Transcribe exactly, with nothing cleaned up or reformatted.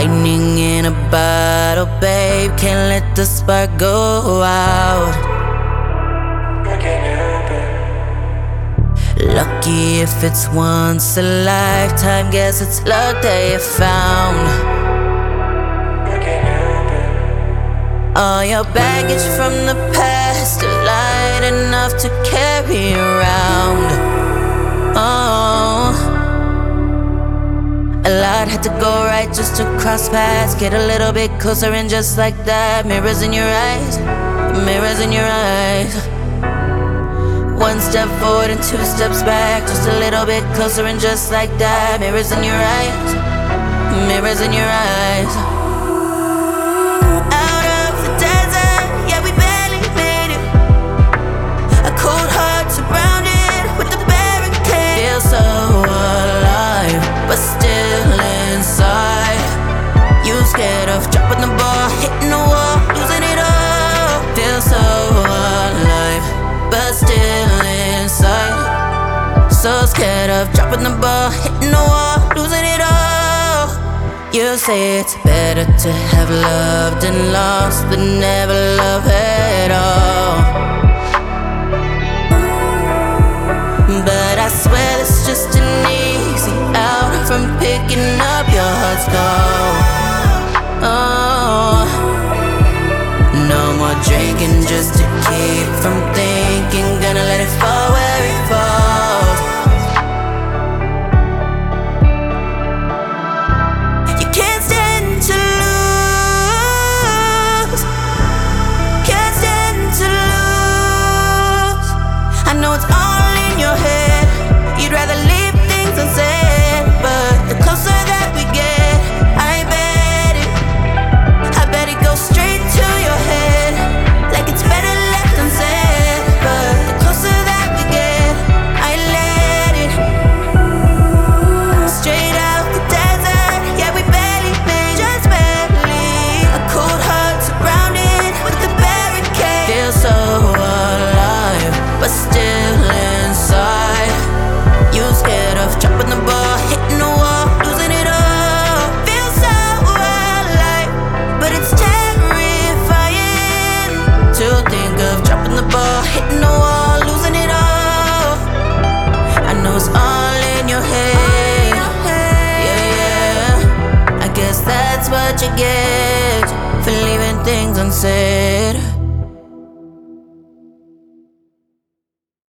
Lightning in a bottle, babe. Can't let the spark go out. I can't help it. Lucky if it's once a lifetime. Guess it's luck that you found. I can't help it. All your baggage from the past, light enough to carry around. Oh, a lot had to go right just to cross paths. Get a little bit closer and just like that, mirrors in your eyes, mirrors in your eyes. One step forward and two steps back, just a little bit closer and just like that, mirrors in your eyes, mirrors in your eyes. Out of the desert, yeah, we barely made it. A cold heart surrounded with the barricade. Feel so alive, but still inside. You scared of dropping the ball, hitting the wall, losing it all. Feel so alive, but still inside. So scared of dropping the ball, hitting the wall, losing it all. You say it's better to have loved and lost than never love at all. But I swear it's just an easy out from picking up your heart's call. Oh, no more drinking just to keep from thinking. Gonna let it fall where it falls. You can't stand to lose. Can't stand to lose. I know it's all in your head. You'd rather leave things unsaid, but the closer that we get, I bet it, I bet it goes straight to your head, like it's better left unsaid. But the closer that we get, I let it. Straight out the desert, yeah, we barely made, just barely. A cold heart surrounded with the barricade. Feel so alive, but still inside. You scared of dropping the ball, hitting the wall, losing it all. Feel so alive, but it's terrifying to think of dropping the ball, hitting the wall, losing it all. I know it's all in your head. Yeah, yeah. I guess that's what you get for leaving things unsaid.